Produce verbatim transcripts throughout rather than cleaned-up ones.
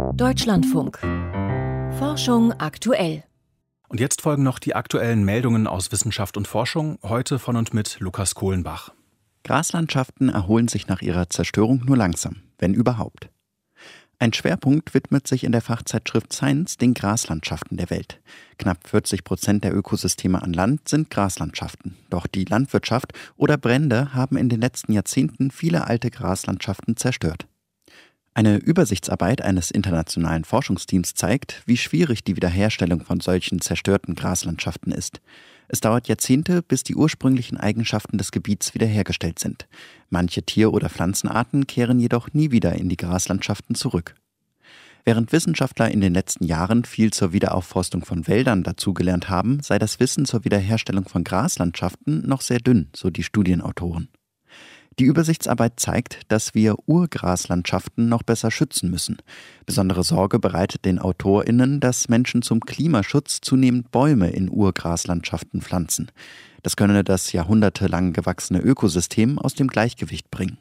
Deutschlandfunk. Forschung aktuell. Und jetzt folgen noch die aktuellen Meldungen aus Wissenschaft und Forschung, heute von und mit Lukas Kohlenbach. Graslandschaften erholen sich nach ihrer Zerstörung nur langsam, wenn überhaupt. Ein Schwerpunkt widmet sich in der Fachzeitschrift Science den Graslandschaften der Welt. Knapp vierzig Prozent der Ökosysteme an Land sind Graslandschaften. Doch die Landwirtschaft oder Brände haben in den letzten Jahrzehnten viele alte Graslandschaften zerstört. Eine Übersichtsarbeit eines internationalen Forschungsteams zeigt, wie schwierig die Wiederherstellung von solchen zerstörten Graslandschaften ist. Es dauert Jahrzehnte, bis die ursprünglichen Eigenschaften des Gebiets wiederhergestellt sind. Manche Tier- oder Pflanzenarten kehren jedoch nie wieder in die Graslandschaften zurück. Während Wissenschaftler in den letzten Jahren viel zur Wiederaufforstung von Wäldern dazugelernt haben, sei das Wissen zur Wiederherstellung von Graslandschaften noch sehr dünn, so die Studienautoren. Die Übersichtsarbeit zeigt, dass wir Urgraslandschaften noch besser schützen müssen. Besondere Sorge bereitet den AutorInnen, dass Menschen zum Klimaschutz zunehmend Bäume in Urgraslandschaften pflanzen. Das könne das jahrhundertelang gewachsene Ökosystem aus dem Gleichgewicht bringen.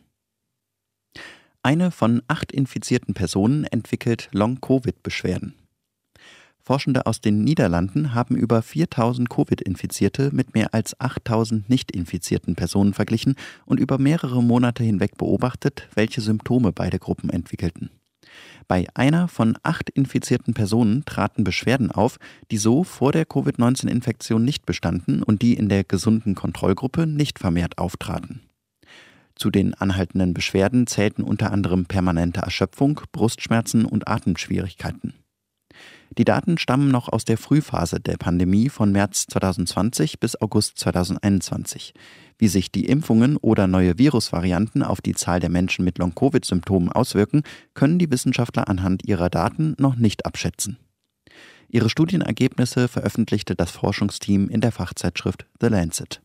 Eine von acht infizierten Personen entwickelt Long-Covid-Beschwerden. Forschende aus den Niederlanden haben über viertausend Covid-Infizierte mit mehr als achttausend nicht-infizierten Personen verglichen und über mehrere Monate hinweg beobachtet, welche Symptome beide Gruppen entwickelten. Bei einer von acht infizierten Personen traten Beschwerden auf, die so vor der Covid neunzehn Infektion nicht bestanden und die in der gesunden Kontrollgruppe nicht vermehrt auftraten. Zu den anhaltenden Beschwerden zählten unter anderem permanente Erschöpfung, Brustschmerzen und Atemschwierigkeiten. Die Daten stammen noch aus der Frühphase der Pandemie von März zweitausendzwanzig bis August zweitausendeinundzwanzig. Wie sich die Impfungen oder neue Virusvarianten auf die Zahl der Menschen mit Long-Covid-Symptomen auswirken, können die Wissenschaftler anhand ihrer Daten noch nicht abschätzen. Ihre Studienergebnisse veröffentlichte das Forschungsteam in der Fachzeitschrift The Lancet.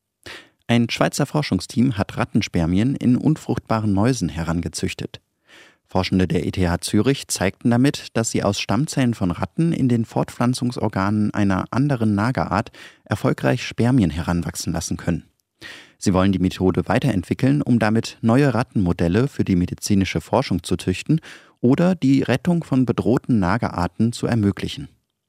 Ein Schweizer Forschungsteam hat Rattenspermien in unfruchtbaren Mäusen herangezüchtet. Forschende der E T H Zürich zeigten damit, dass sie aus Stammzellen von Ratten in den Fortpflanzungsorganen einer anderen Nagerart erfolgreich Spermien heranwachsen lassen können. Sie wollen die Methode weiterentwickeln, um damit neue Rattenmodelle für die medizinische Forschung zu züchten oder die Rettung von bedrohten Nagerarten zu ermöglichen.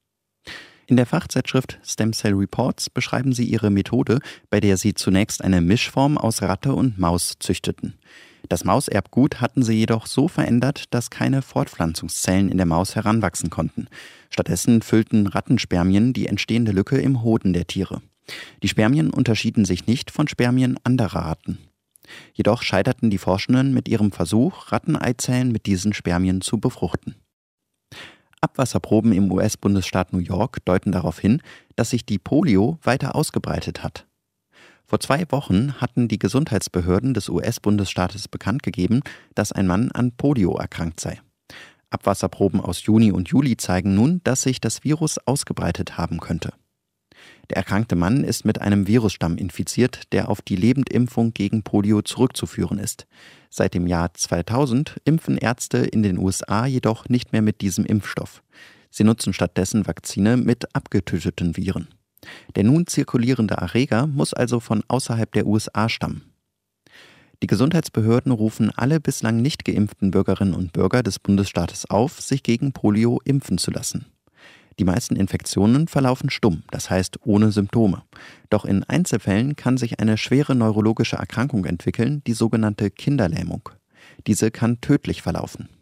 In der Fachzeitschrift Stem Cell Reports beschreiben sie ihre Methode, bei der sie zunächst eine Mischform aus Ratte und Maus züchteten. Das Mauserbgut hatten sie jedoch so verändert, dass keine Fortpflanzungszellen in der Maus heranwachsen konnten. Stattdessen füllten Rattenspermien die entstehende Lücke im Hoden der Tiere. Die Spermien unterschieden sich nicht von Spermien anderer Ratten. Jedoch scheiterten die Forschenden mit ihrem Versuch, Ratteneizellen mit diesen Spermien zu befruchten. Abwasserproben im U S-Bundesstaat New York deuten darauf hin, dass sich die Polio weiter ausgebreitet hat. Vor zwei Wochen hatten die Gesundheitsbehörden des U S-Bundesstaates bekannt gegeben, dass ein Mann an Polio erkrankt sei. Abwasserproben aus Juni und Juli zeigen nun, dass sich das Virus ausgebreitet haben könnte. Der erkrankte Mann ist mit einem Virusstamm infiziert, der auf die Lebendimpfung gegen Polio zurückzuführen ist. Seit dem Jahr zweitausend impfen Ärzte in den U S A jedoch nicht mehr mit diesem Impfstoff. Sie nutzen stattdessen Vakzine mit abgetöteten Viren. Der nun zirkulierende Erreger muss also von außerhalb der U S A stammen. Die Gesundheitsbehörden rufen alle bislang nicht geimpften Bürgerinnen und Bürger des Bundesstaates auf, sich gegen Polio impfen zu lassen. Die meisten Infektionen verlaufen stumm, das heißt ohne Symptome. Doch in Einzelfällen kann sich eine schwere neurologische Erkrankung entwickeln, die sogenannte Kinderlähmung. Diese kann tödlich verlaufen.